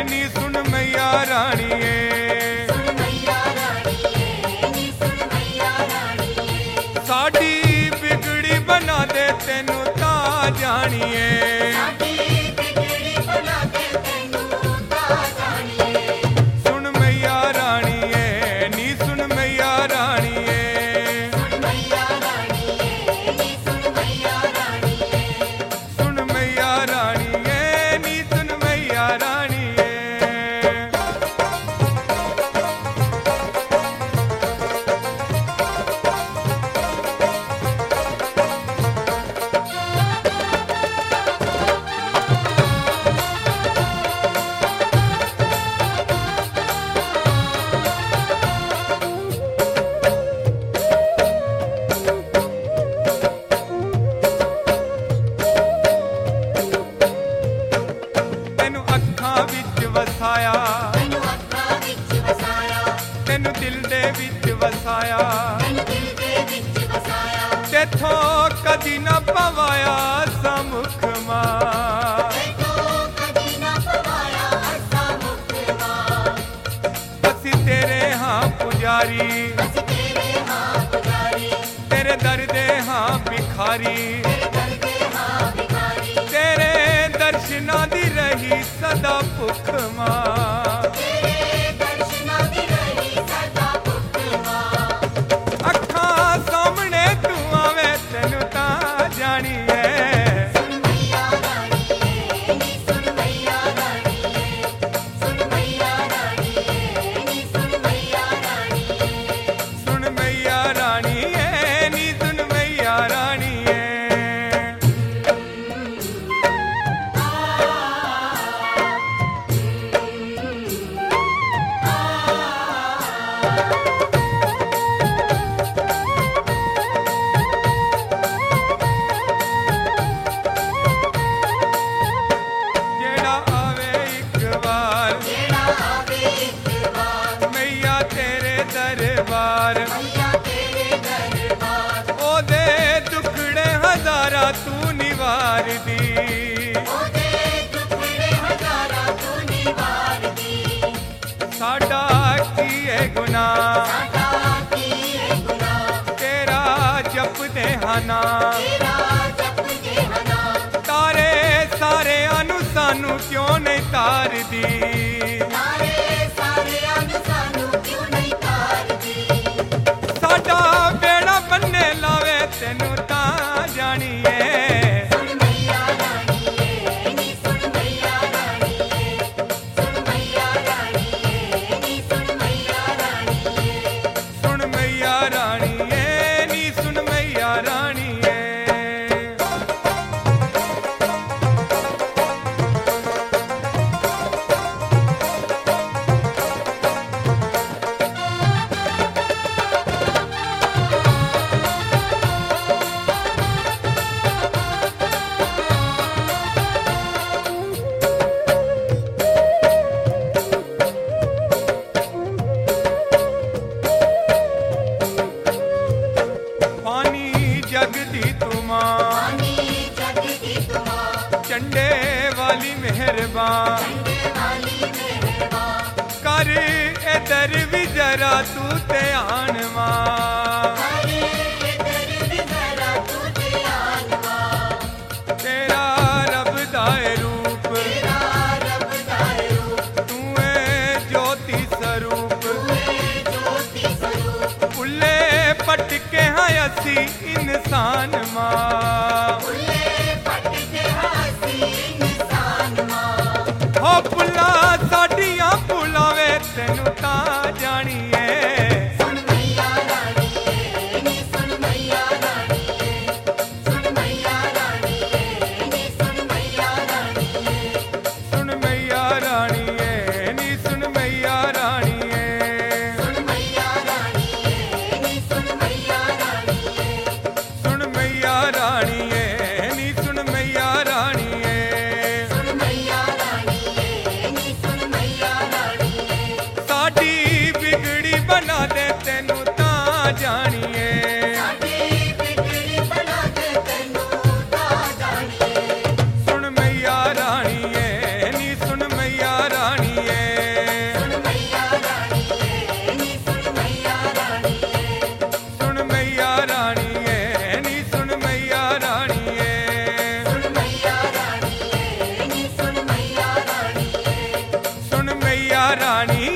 नी सुन मैया राणीए, साडी बिगड़ी बना दे तेनू ता जानिए। सुन मैया राणीए, नी सुन मैया राणीए, सुन मैया राणीए, नी सुन मैया राणीए। तेनू अखां विच वसाया, तेनू दिल दे विच वसाया, तेथों कदी न पवाया समुख मां। असी तेरे हाँ पुजारी, तेरे दर दे हाँ भिखारी, तेरे दर्शना दी रही सदा भुख मां। अखां सामने तू आवे तेनू तां जानिए। सुन मैया राणीए, नी सुन मैया राणीए। जेड़ा आवे एक बार मैया तेरे दरबार, ओदे दुखड़े हजारा तू निवार दी। साडा की है गुनाह तेरा जपदे हाना, तारे सारे अनु सानू क्यों नहीं तार दी। साडा बेड़ा बन्ने लावे तेनू तां जानिए। सुन मैया राणीए, नी सुन मैया राणीए, सुन मैया राणीए, नी सुन मैया राणीए, सुन मैया राणीए, नी सुन मैया राणीए। पानी जगदी तुमा, चंडे वाली मेहरबान, कर इधर भी जरा तू ध्यान मां। तेरा रब दाए रूप, तू है ज्योति स्वरूप, फुल्ले पटके हाँ असी इंसान मां। हो पुला साडियां पुलावे तेनू तां जानिए। सुन मैया राणीए, नी सुन मैया राणीए, सुन मैया राणीए, नी सुन मैया राणीए, सुन मैया राणीए, नी सुन मैया राणीए, सुन मैया राणीए, नी सुन मैया राणीए, सुन मैया राणीए, नी सुन मैया राणीए, सुन मैया राणीए, नी सुन मैया राणीए। साडी बिगड़ी बना दे तेनू तां जानिए। सुन मैया राणीए, नी सुन मैया राणीए। रानी